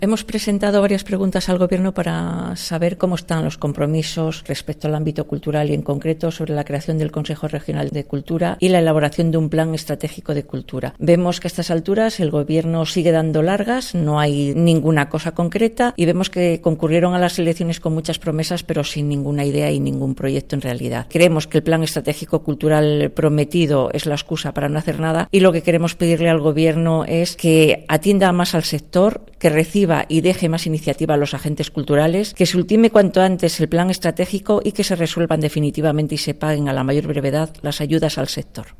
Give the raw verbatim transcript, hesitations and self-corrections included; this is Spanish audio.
Hemos presentado varias preguntas al Gobierno para saber cómo están los compromisos respecto al ámbito cultural y en concreto sobre la creación del Consejo Regional de Cultura y la elaboración de un plan estratégico de cultura. Vemos que a estas alturas el Gobierno sigue dando largas, no hay ninguna cosa concreta y vemos que concurrieron a las elecciones con muchas promesas pero sin ninguna idea y ningún proyecto en realidad. Creemos que el plan estratégico cultural prometido es la excusa para no hacer nada y lo que queremos pedirle al Gobierno es que atienda más al sector, que reciba y deje más iniciativa a los agentes culturales, que se ultime cuanto antes el plan estratégico y que se resuelvan definitivamente y se paguen a la mayor brevedad las ayudas al sector.